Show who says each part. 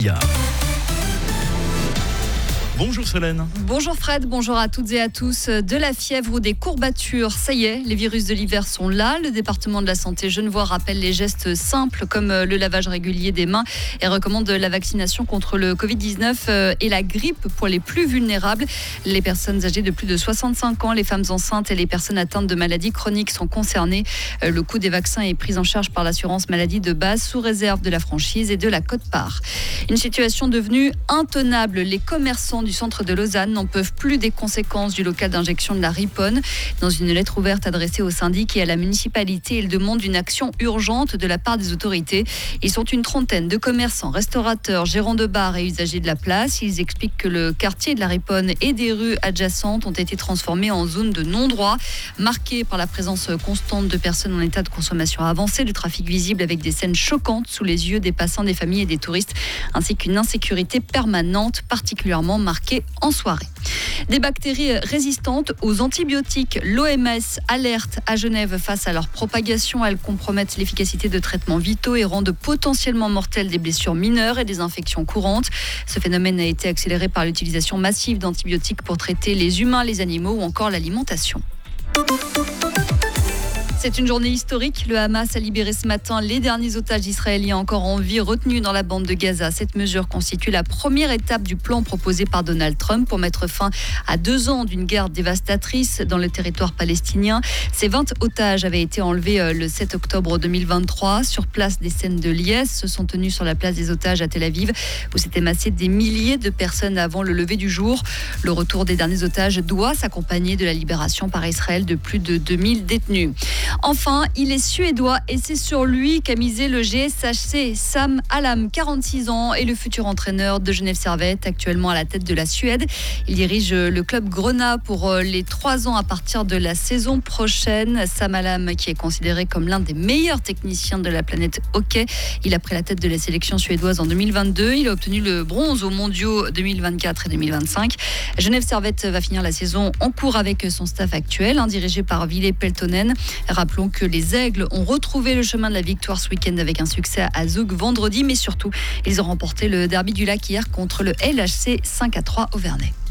Speaker 1: Bonjour Solène.
Speaker 2: Bonjour Fred, bonjour à toutes et à tous. De la fièvre ou des courbatures, ça y est, les virus de l'hiver sont là. Le département de la santé genevois rappelle les gestes simples comme le lavage régulier des mains et recommande la vaccination contre le Covid-19 et la grippe pour les plus vulnérables. Les personnes âgées de plus de 65 ans, les femmes enceintes et les personnes atteintes de maladies chroniques sont concernées. Le coût des vaccins est pris en charge par l'assurance maladie de base sous réserve de la franchise et de la quote-part. Une situation devenue intenable. Les commerçants du centre de Lausanne n'en peuvent plus des conséquences du local d'injection de la Riponne. Dans une lettre ouverte adressée au syndic et à la municipalité, ils demandent une action urgente de la part des autorités. Ils sont une trentaine de commerçants, restaurateurs, gérants de bars et usagers de la place. Ils expliquent que le quartier de la Riponne et des rues adjacentes ont été transformés en zone de non-droit, marquée par la présence constante de personnes en état de consommation avancée, du trafic visible avec des scènes choquantes sous les yeux des passants, des familles et des touristes, ainsi qu'une insécurité permanente, particulièrement marquée en soirée. Des bactéries résistantes aux antibiotiques. L'OMS alerte à Genève face à leur propagation. Elles compromettent l'efficacité de traitements vitaux et rendent potentiellement mortelles des blessures mineures et des infections courantes. Ce phénomène a été accéléré par l'utilisation massive d'antibiotiques pour traiter les humains, les animaux ou encore l'alimentation. C'est une journée historique. Le Hamas a libéré ce matin les derniers otages israéliens encore en vie retenus dans la bande de Gaza. Cette mesure constitue la première étape du plan proposé par Donald Trump pour mettre fin à 2 ans d'une guerre dévastatrice dans le territoire palestinien. Ces 20 otages avaient été enlevés le 7 octobre 2023. Sur place, des scènes de liesse se sont tenues sur la place des otages à Tel Aviv, où s'étaient massés des milliers de personnes avant le lever du jour. Le retour des derniers otages doit s'accompagner de la libération par Israël de plus de 2000 détenus. Enfin, il est suédois et c'est sur lui qu'a misé le GSHC. Sam Allam, 46 ans, est le futur entraîneur de Genève Servette, actuellement à la tête de la Suède. Il dirige le club Grenat pour les 3 ans à partir de la saison prochaine. Sam Allam, qui est considéré comme l'un des meilleurs techniciens de la planète hockey. Il a pris la tête de la sélection suédoise en 2022. Il a obtenu le bronze aux mondiaux 2024 et 2025. Genève Servette va finir la saison en cours avec son staff actuel, dirigé par Ville Peltonen. Rappelons que les Aigles ont retrouvé le chemin de la victoire ce week-end avec un succès à Zoug vendredi, mais surtout, ils ont remporté le derby du Lac hier contre le LHC 5-3 Auvernais.